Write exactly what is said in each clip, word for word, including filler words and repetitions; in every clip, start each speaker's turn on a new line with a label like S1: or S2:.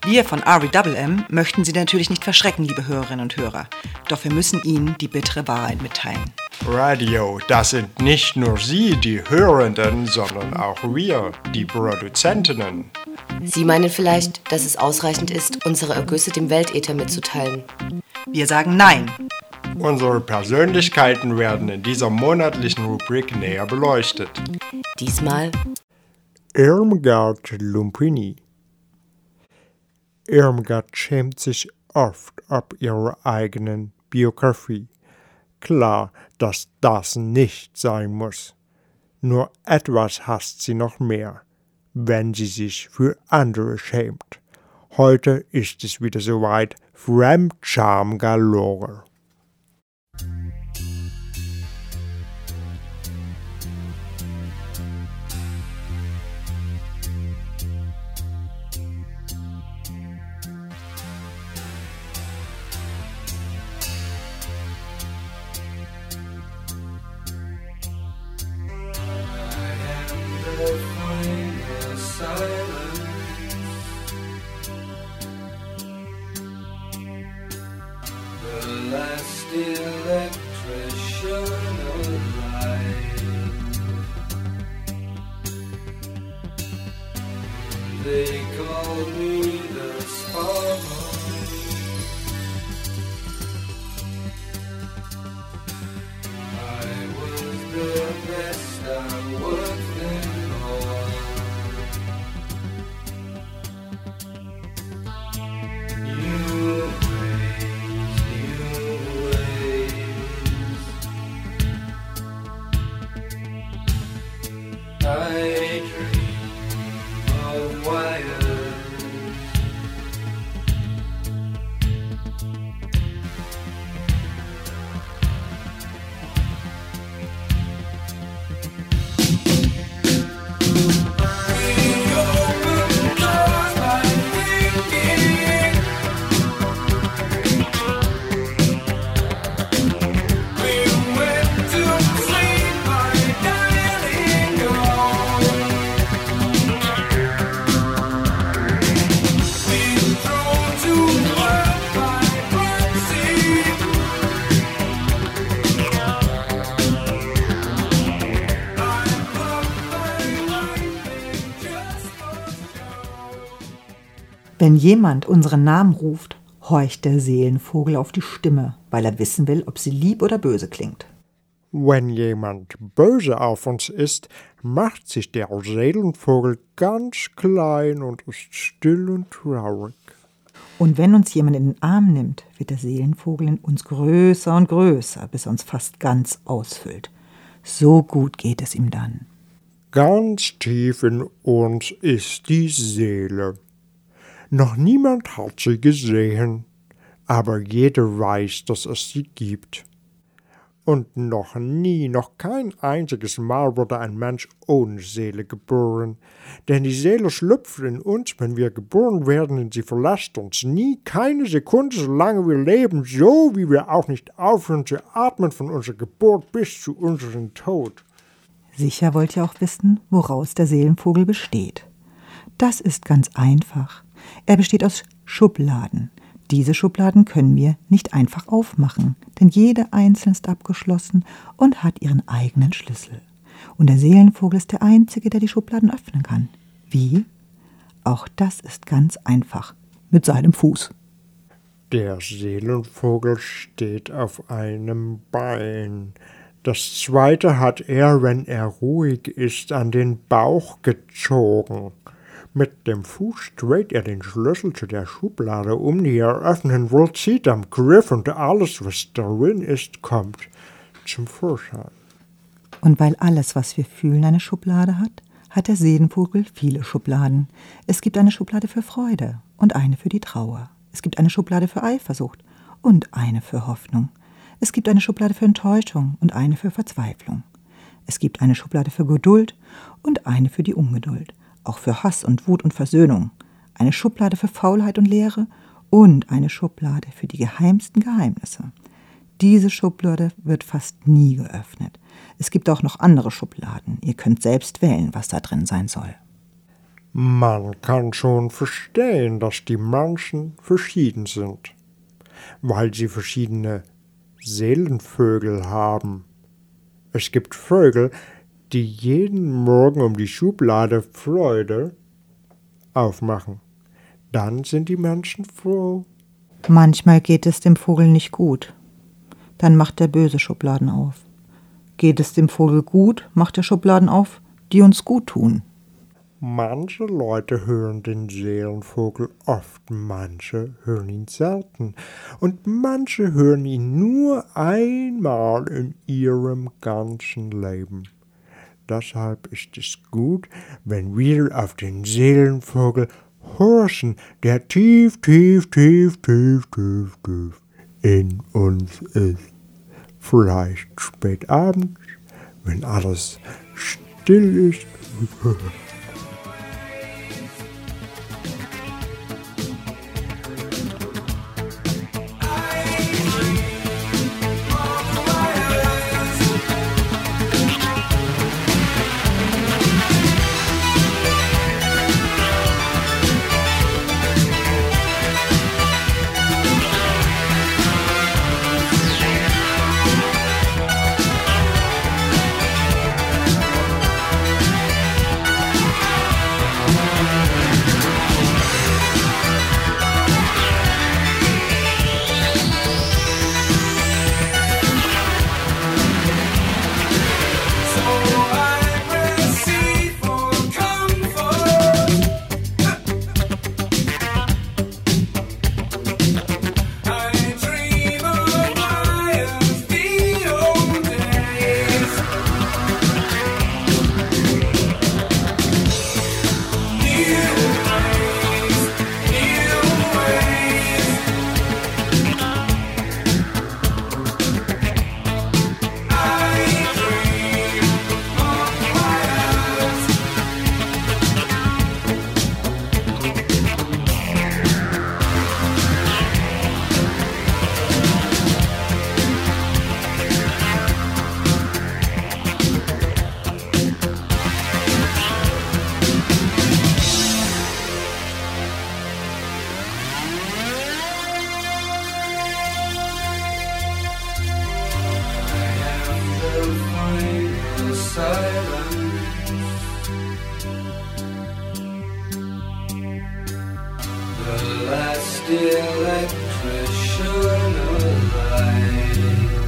S1: Wir von R E M M möchten Sie natürlich nicht verschrecken, liebe Hörerinnen und Hörer. Doch wir müssen Ihnen die bittere Wahrheit mitteilen.
S2: Radio, das sind nicht nur Sie, die Hörenden, sondern auch wir, die Produzentinnen.
S3: Sie meinen vielleicht, dass es ausreichend ist, unsere Ergüsse dem Weltäther mitzuteilen.
S1: Wir sagen Nein.
S2: Unsere Persönlichkeiten werden in dieser monatlichen Rubrik näher beleuchtet.
S3: Diesmal
S2: Irmgard Lumpini. Irmgard schämt sich oft ab ihrer eigenen Biografie. Klar, dass das nicht sein muss. Nur etwas hasst sie noch mehr, wenn sie sich für andere schämt. Heute ist es wieder soweit, Fremdscham galore.
S4: They called me the Spotlight. I was the best I worked them all. New ways, new ways. I dream of wires.
S1: Wenn jemand unseren Namen ruft, horcht der Seelenvogel auf die Stimme, weil er wissen will, ob sie lieb oder böse klingt.
S2: Wenn jemand böse auf uns ist, macht sich der Seelenvogel ganz klein und ist still und traurig.
S1: Und wenn uns jemand in den Arm nimmt, wird der Seelenvogel in uns größer und größer, bis er uns fast ganz ausfüllt. So gut geht es ihm dann.
S2: Ganz tief in uns ist die Seele. Noch niemand hat sie gesehen, aber jeder weiß, dass es sie gibt. Und noch nie, noch kein einziges Mal wurde ein Mensch ohne Seele geboren. Denn die Seele schlüpft in uns, wenn wir geboren werden, und sie verlässt uns nie, keine Sekunde, solange wir leben, so wie wir auch nicht aufhören zu atmen von unserer Geburt bis zu unserem Tod.
S1: Sicher wollt ihr auch wissen, woraus der Seelenvogel besteht. Das ist ganz einfach. Er besteht aus Schubladen. Diese Schubladen können wir nicht einfach aufmachen, denn jede einzelne ist abgeschlossen und hat ihren eigenen Schlüssel. Und der Seelenvogel ist der Einzige, der die Schubladen öffnen kann. Wie? Auch das ist ganz einfach, mit seinem Fuß.
S2: Der Seelenvogel steht auf einem Bein. Das zweite hat er, wenn er ruhig ist, an den Bauch gezogen. Mit dem Fuß dreht er den Schlüssel zu der Schublade um, die er öffnen will, zieht am Griff und alles, was darin ist, kommt zum Vorschein.
S1: Und weil alles, was wir fühlen, eine Schublade hat, hat der Seelenvogel viele Schubladen. Es gibt eine Schublade für Freude und eine für die Trauer. Es gibt eine Schublade für Eifersucht und eine für Hoffnung. Es gibt eine Schublade für Enttäuschung und eine für Verzweiflung. Es gibt eine Schublade für Geduld und eine für die Ungeduld. Auch für Hass und Wut und Versöhnung, eine Schublade für Faulheit und Leere und eine Schublade für die geheimsten Geheimnisse. Diese Schublade wird fast nie geöffnet. Es gibt auch noch andere Schubladen. Ihr könnt selbst wählen, was da drin sein soll.
S2: Man kann schon verstehen, dass die Menschen verschieden sind, weil sie verschiedene Seelenvögel haben. Es gibt Vögel, die jeden Morgen um die Schublade Freude aufmachen. Dann sind die Menschen froh.
S1: Manchmal geht es dem Vogel nicht gut. Dann macht er böse Schubladen auf. Geht es dem Vogel gut, macht er Schubladen auf, die uns gut tun.
S2: Manche Leute hören den Seelenvogel oft, manche hören ihn selten und manche hören ihn nur einmal in ihrem ganzen Leben. Deshalb ist es gut, wenn wir auf den Seelenvogel horchen, der tief, tief, tief, tief, tief, tief in uns ist. Vielleicht spät abends, wenn alles still ist.
S4: Electrician alive.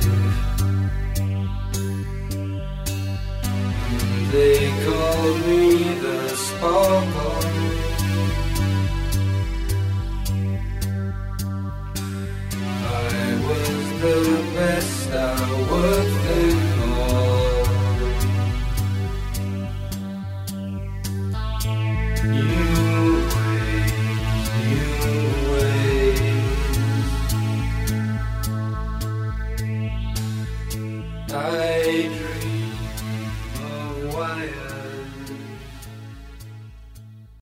S4: They called me the sparkle. I was the best I was then all. You I dream